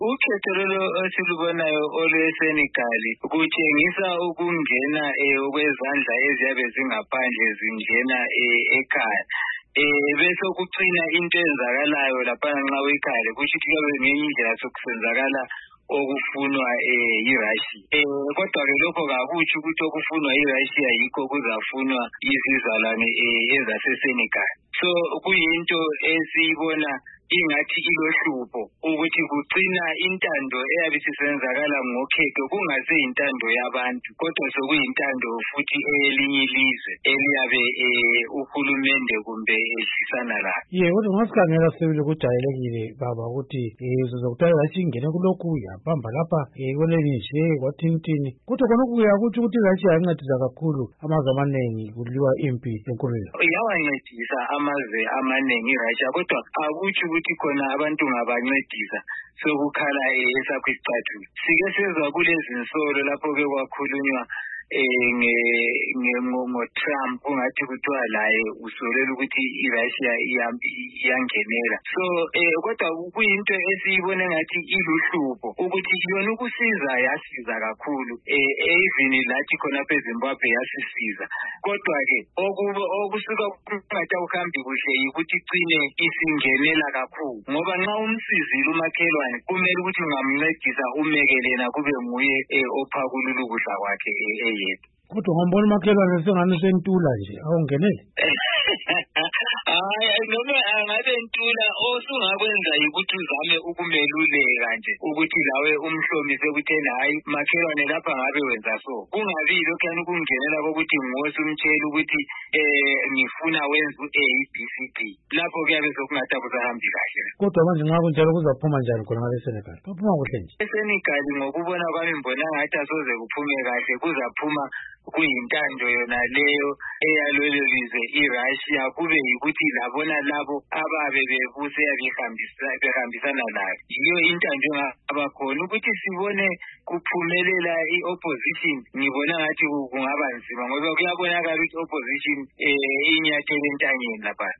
Ukhetho lolo esilubonayo olweSenegal kutshengisa ukungena okwezandla eziyabe zingaphandle zingena ekhaya. Bese kucina into enzakalayo lapha nxa uyikhale kusho ukuthi kuyabe ngenye indlela sokusenzakala okufunwa yiRussia. Kodwa ke lokho kakutsho ukuthi okufunwa yiRussia yikho kuzafunwa izizalwane ezaseSenegal. So kuyinto esiyibona ingathi ilohlupho ukuthi kucina intando eyabe sisenzakala ngokhetho kungase intando yabantu kodwa sokuyintando futhi elinye ilizwe eliyabe uhulumende kumbe edlisana layo. Kodwa ngasikhangela sebile kujayelekile baba ukuthi sizokuthatha singene kulokhu yabamba lapha koneni nje kwathintini kodwa khonokhu kuyakuthi ukuthi Russia yancedisa kakhulu amazwe amanengi kuliwa impi enkululeko. Yawancedisa amazwe amanengi iRussia kodwa akutsho ukuthi khona abantu ngabancedisa sokukhala esakho isicathulo. Sike sezwa kulezi nsolo lapho ke kwakhulunywa ngo-Trump kungathi kuthiwa laye usolela ukuthi iRussia iyangenela. So kodwa kuyinto esiyibone ngathi iluhlupho ukuthi yona ukusiza yasiza kakhulu even lathi khonapha eZimbabwe yasisiza kodwa ke okusuka kungathi akuhambi kuhle yikuthi icine isingenela kakhulu ngoba nxa umsizile umakhelwane kumele ukuthi ungamncedisa umekelena kube nguye ophakulula ukudla kwakhe kodwa ngambona umakhelwane sengani sentula nje awungenele. Noma angabe ntula osungakwenza yikuthi uzame ukumeluleka nje ukuthi lawe umhlomise ukuthi hayi makhelwane lapha ngabe wenza so kungabi lokho yani kungenela kokuthi ngosi umtshela ukuthi ngifuna wenza u-ABCD lapho kuyabe sokungathi akusahambi kahle. Kodwa manje nxa kunjalo kuzaphuma njani khona ngale Senegal? Baphuma kuhle nje. eSenegal ngokubona kwami mbona ngathi asoze kuphume kahle kuzaphuma kuyintando yona leyo eyalelo lizwe iRussia kube yikuthi labona labo ababe bebuse behambisana layo yiyo intando engabakhona ukuthi sibone kuphumelela i-opposition ngibona ngathi kungaba nzima ngoba kuyabonakala ukuthi opposition inyathele entanyeni lapha.